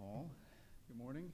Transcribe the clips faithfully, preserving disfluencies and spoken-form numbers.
Paul. Good morning.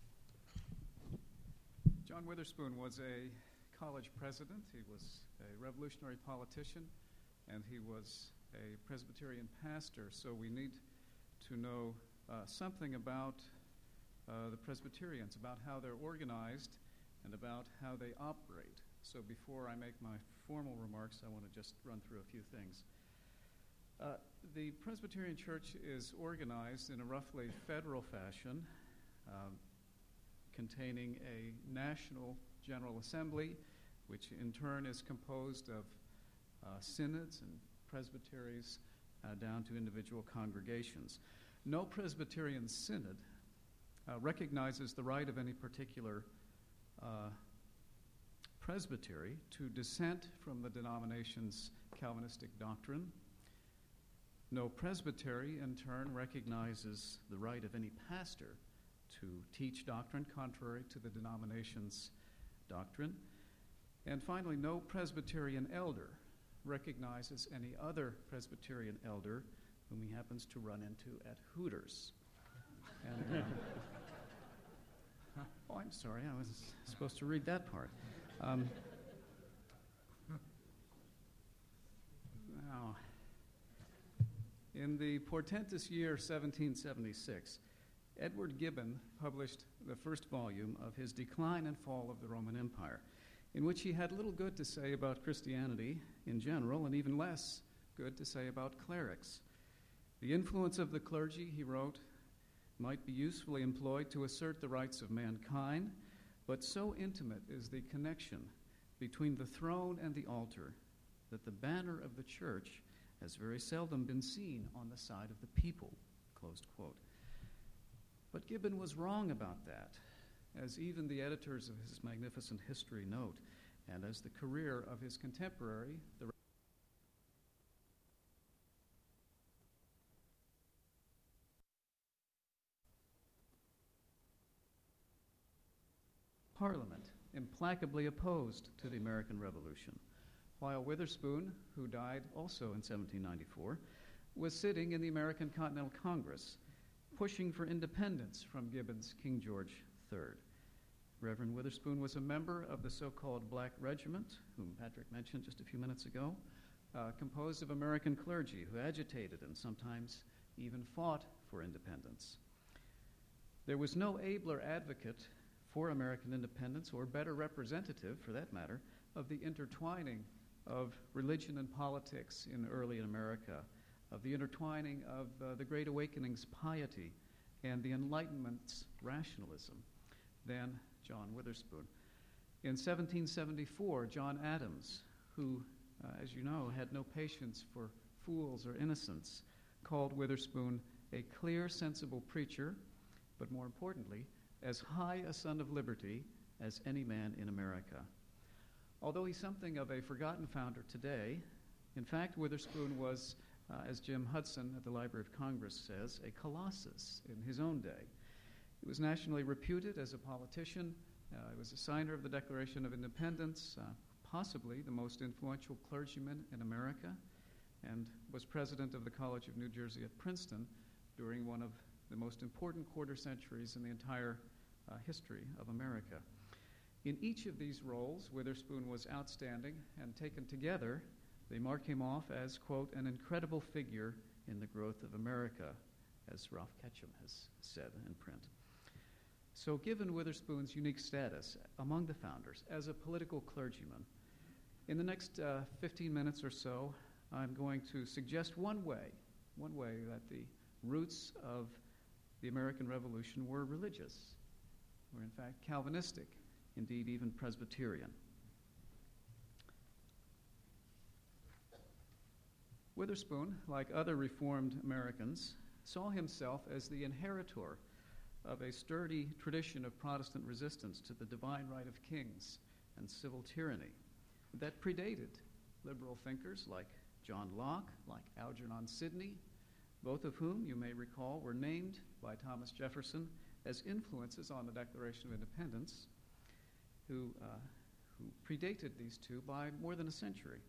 John Witherspoon was a college president. He was a revolutionary politician, and he was a Presbyterian pastor. So we need to know uh, something about uh, the Presbyterians, about how they're organized, and about how they operate. So before I make my formal remarks, I want to just run through a few things. Uh, the Presbyterian Church is organized in a roughly federal fashion, um, containing a national General Assembly, which in turn is composed of uh, synods and presbyteries uh, down to individual congregations. No Presbyterian synod uh, recognizes the right of any particular uh, presbytery to dissent from the denomination's Calvinistic doctrine. No presbytery, in turn, recognizes the right of any pastor to teach doctrine contrary to the denomination's doctrine. And finally, no Presbyterian elder recognizes any other Presbyterian elder whom he happens to run into at Hooters. And, uh, oh, I'm sorry, I was supposed to read that part. Um, now, in the portentous year seventeen seventy-six, Edward Gibbon published the first volume of his Decline and Fall of the Roman Empire, in which he had little good to say about Christianity in general, and even less good to say about clerics. The influence of the clergy, he wrote, might be usefully employed to assert the rights of mankind, but so intimate is the connection between the throne and the altar that the banner of the church has very seldom been seen on the side of the people, closed quote. But Gibbon was wrong about that, as even the editors of his magnificent history note, and as the career of his contemporary, the Parliament implacably opposed to the American Revolution, while Witherspoon, who died also in seventeen ninety-four, was sitting in the American Continental Congress, pushing for independence from Gibbon's King George the Third. Reverend Witherspoon was a member of the so-called Black Regiment, whom Patrick mentioned just a few minutes ago, uh, composed of American clergy who agitated and sometimes even fought for independence. There was no abler advocate for American independence, or better representative, for that matter, of the intertwining of religion and politics in early America, of the intertwining of uh, the Great Awakening's piety and the Enlightenment's rationalism than John Witherspoon. In seventeen seventy-four, John Adams, who, uh, as you know, had no patience for fools or innocents, called Witherspoon a clear, sensible preacher, but more importantly, as high a son of liberty as any man in America. Although he's something of a forgotten founder today, in fact, Witherspoon was, uh, as Jim Hudson at the Library of Congress says, a colossus in his own day. He was nationally reputed as a politician. Uh, he was a signer of the Declaration of Independence, uh, possibly the most influential clergyman in America, and was president of the College of New Jersey at Princeton during one of the most important quarter centuries in the entire uh, history of America. In each of these roles, Witherspoon was outstanding, and taken together, they mark him off as, quote, an incredible figure in the growth of America, as Ralph Ketchum has said in print. So given Witherspoon's unique status among the founders as a political clergyman, in the next uh, fifteen minutes or so, I'm going to suggest one way, one way that the roots of the American Revolution were religious, were in fact Calvinistic, indeed even Presbyterian. Witherspoon, like other Reformed Americans, saw himself as the inheritor of a sturdy tradition of Protestant resistance to the divine right of kings and civil tyranny that predated liberal thinkers like John Locke, like Algernon Sidney, both of whom, you may recall, were named by Thomas Jefferson as influences on the Declaration of Independence, who, uh, who predated these two by more than a century.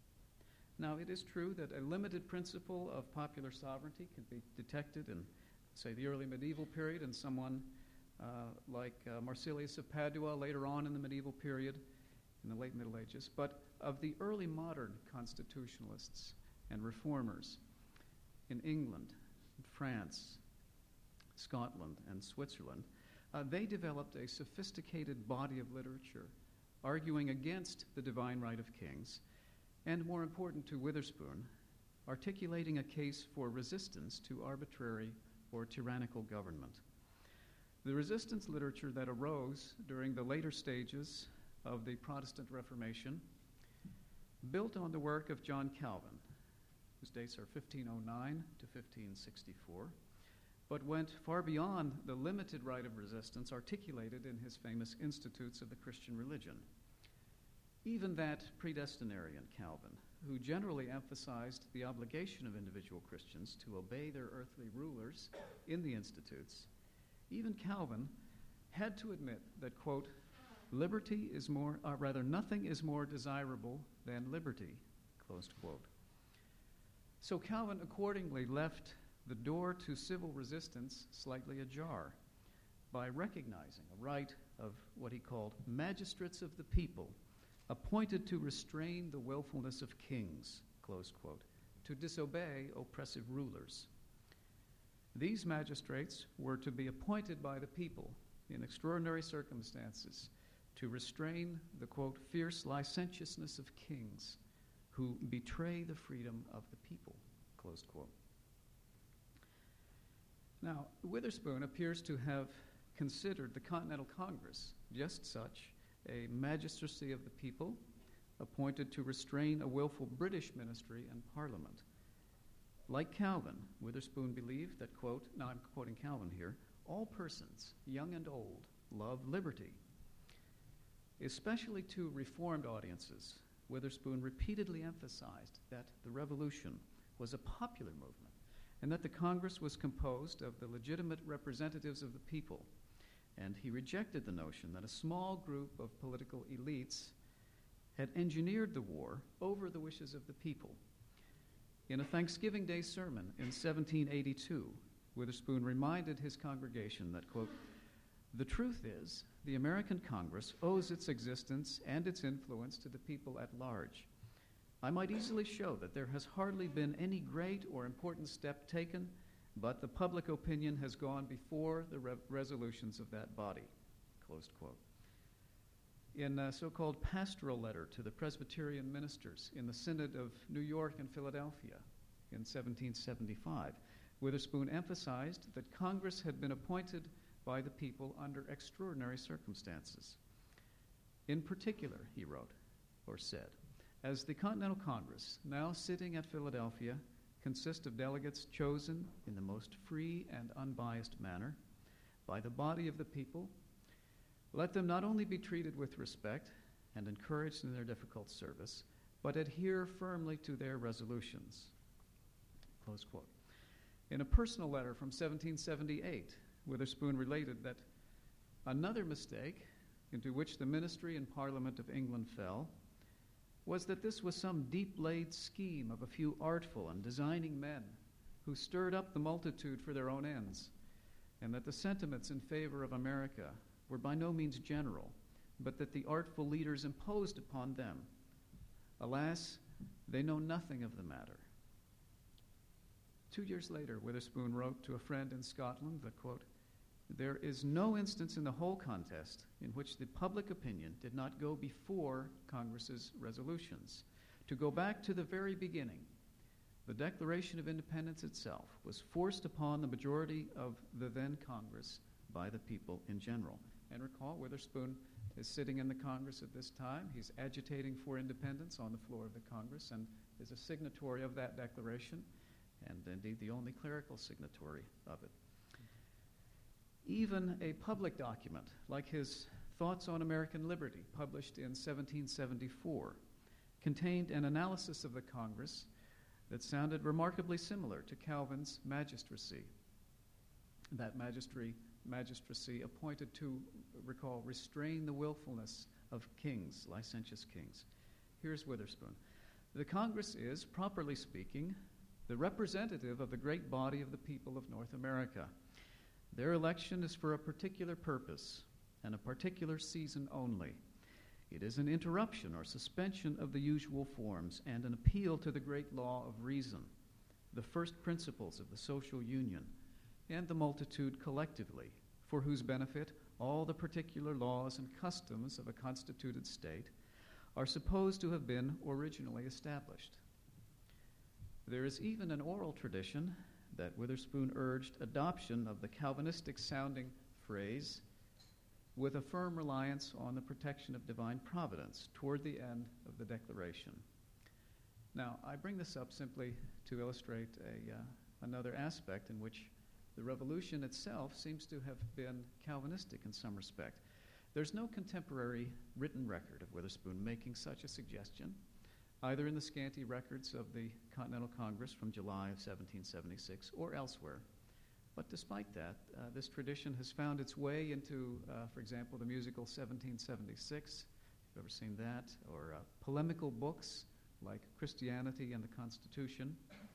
Now, it is true that a limited principle of popular sovereignty can be detected in say, the early medieval period, and someone uh, like uh, Marsilius of Padua later on in the medieval period, in the late Middle Ages, but of the early modern constitutionalists and reformers in England, France, Scotland, and Switzerland, uh, they developed a sophisticated body of literature arguing against the divine right of kings, and more important to Witherspoon, articulating a case for resistance to arbitrary or tyrannical government. The resistance literature that arose during the later stages of the Protestant Reformation built on the work of John Calvin, whose dates are fifteen oh nine to fifteen sixty-four, but went far beyond the limited right of resistance articulated in his famous Institutes of the Christian Religion. Even that predestinarian Calvin, who generally emphasized the obligation of individual Christians to obey their earthly rulers in the Institutes, even Calvin had to admit that, quote, liberty is more, or rather nothing is more desirable than liberty, closed quote. So Calvin accordingly left the door to civil resistance slightly ajar by recognizing a right of what he called magistrates of the people, appointed to restrain the willfulness of kings, close quote, to disobey oppressive rulers. These magistrates were to be appointed by the people in extraordinary circumstances to restrain the, quote, fierce licentiousness of kings who betray the freedom of the people, close quote. Now, Witherspoon appears to have considered the Continental Congress just such a magistracy of the people appointed to restrain a willful British ministry and parliament. Like Calvin, Witherspoon believed that, quote, now I'm quoting Calvin here, all persons, young and old, love liberty. Especially to Reformed audiences, Witherspoon repeatedly emphasized that the Revolution was a popular movement and that the Congress was composed of the legitimate representatives of the people. And he rejected the notion that a small group of political elites had engineered the war over the wishes of the people. In a Thanksgiving Day sermon in seventeen eighty-two, Witherspoon reminded his congregation that, quote, the truth is, the American Congress owes its existence and its influence to the people at large. I might easily show that there has hardly been any great or important step taken, but the public opinion has gone before the re- resolutions of that body, closed quote. In a so-called pastoral letter to the Presbyterian ministers in the Synod of New York and Philadelphia in seventeen seventy-five, Witherspoon emphasized that Congress had been appointed by the people under extraordinary circumstances. In particular, he wrote, or said, as the Continental Congress, now sitting at Philadelphia, consist of delegates chosen in the most free and unbiased manner by the body of the people, let them not only be treated with respect and encouraged in their difficult service, but adhere firmly to their resolutions. Close quote. In a personal letter from seventeen seventy-eight, Witherspoon related that another mistake into which the ministry and Parliament of England fell was that this was some deep-laid scheme of a few artful and designing men who stirred up the multitude for their own ends, and that the sentiments in favor of America were by no means general, but that the artful leaders imposed upon them. Alas, they know nothing of the matter. Two years later, Witherspoon wrote to a friend in Scotland that, quote, there is no instance in the whole contest in which the public opinion did not go before Congress's resolutions. To go back to the very beginning, the Declaration of Independence itself was forced upon the majority of the then Congress by the people in general. And recall, Witherspoon is sitting in the Congress at this time. He's agitating for independence on the floor of the Congress and is a signatory of that declaration, and indeed the only clerical signatory of it. Even a public document like his Thoughts on American Liberty, published in seventeen seventy-four, contained an analysis of the Congress that sounded remarkably similar to Calvin's magistracy. That magistry, magistracy appointed to, recall, restrain the willfulness of kings, licentious kings. Here's Witherspoon. The Congress is, properly speaking, the representative of the great body of the people of North America. Their election is for a particular purpose and a particular season only. It is an interruption or suspension of the usual forms and an appeal to the great law of reason, the first principles of the social union, and the multitude collectively, for whose benefit all the particular laws and customs of a constituted state are supposed to have been originally established. There is even an oral tradition that Witherspoon urged adoption of the Calvinistic-sounding phrase with a firm reliance on the protection of divine providence toward the end of the Declaration. Now, I bring this up simply to illustrate a, uh, another aspect in which the Revolution itself seems to have been Calvinistic in some respect. There's no contemporary written record of Witherspoon making such a suggestion, either in the scanty records of the Continental Congress from July of seventeen seventy-six or elsewhere. But despite that, uh, this tradition has found its way into, uh, for example, the musical seventeen seventy-six, if you've ever seen that, or uh, polemical books like Christianity and the Constitution.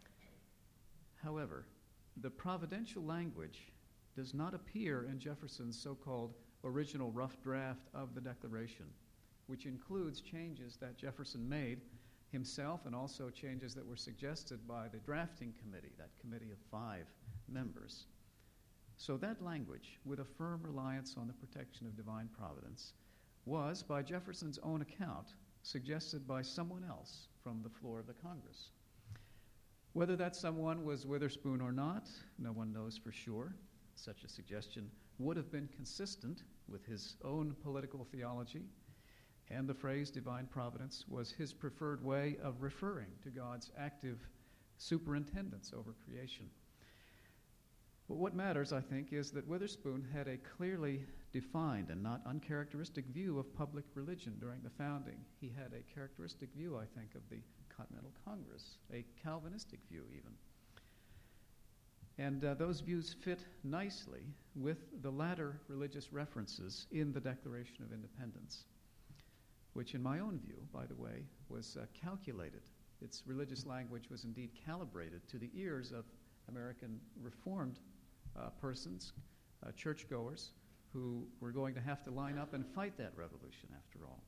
However, the providential language does not appear in Jefferson's so-called original rough draft of the Declaration, which includes changes that Jefferson made himself and also changes that were suggested by the drafting committee, that committee of five members. So that language, with a firm reliance on the protection of divine providence, was, by Jefferson's own account, suggested by someone else from the floor of the Congress. Whether that someone was Witherspoon or not, no one knows for sure. Such a suggestion would have been consistent with his own political theology, and the phrase divine providence was his preferred way of referring to God's active superintendence over creation. But what matters, I think, is that Witherspoon had a clearly defined and not uncharacteristic view of public religion during the founding. He had a characteristic view, I think, of the Continental Congress, a Calvinistic view even. And uh, those views fit nicely with the latter religious references in the Declaration of Independence, which in my own view, by the way, was uh, calculated. Its religious language was indeed calibrated to the ears of American Reformed uh, persons, uh, churchgoers, who were going to have to line up and fight that revolution after all.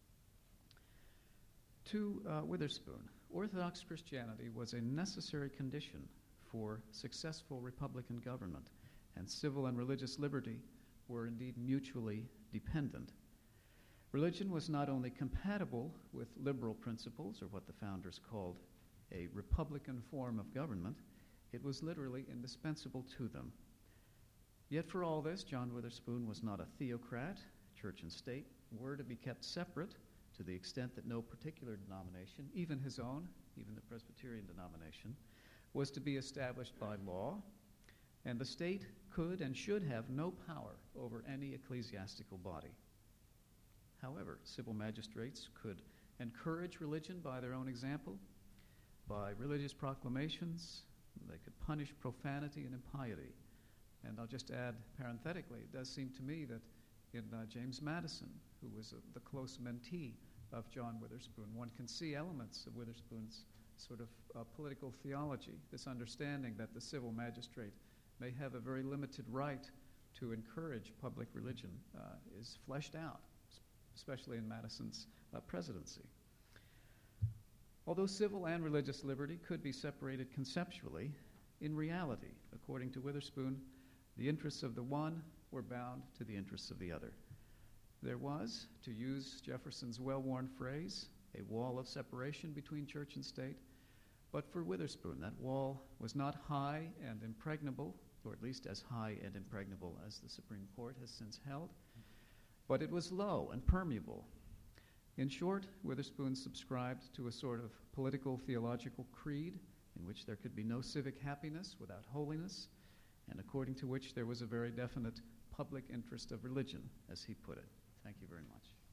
To uh, Witherspoon, Orthodox Christianity was a necessary condition for successful Republican government, and civil and religious liberty were indeed mutually dependent. Religion was not only compatible with liberal principles, or what the founders called a Republican form of government, it was literally indispensable to them. Yet for all this, John Witherspoon was not a theocrat. Church and state were to be kept separate to the extent that no particular denomination, even his own, even the Presbyterian denomination, was to be established by law, and the state could and should have no power over any ecclesiastical body. However, civil magistrates could encourage religion by their own example, by religious proclamations. They could punish profanity and impiety. And I'll just add parenthetically, it does seem to me that in uh, James Madison, who was a, the close mentee of John Witherspoon, one can see elements of Witherspoon's sort of uh, political theology, this understanding that the civil magistrate may have a very limited right to encourage public religion uh, is fleshed out, especially in Madison's uh, presidency. Although civil and religious liberty could be separated conceptually, in reality, according to Witherspoon, the interests of the one were bound to the interests of the other. There was, to use Jefferson's well-worn phrase, a wall of separation between church and state, but for Witherspoon, that wall was not high and impregnable, or at least as high and impregnable as the Supreme Court has since held, but it was low and permeable. In short, Witherspoon subscribed to a sort of political theological creed in which there could be no civic happiness without holiness, and according to which there was a very definite public interest of religion, as he put it. Thank you very much.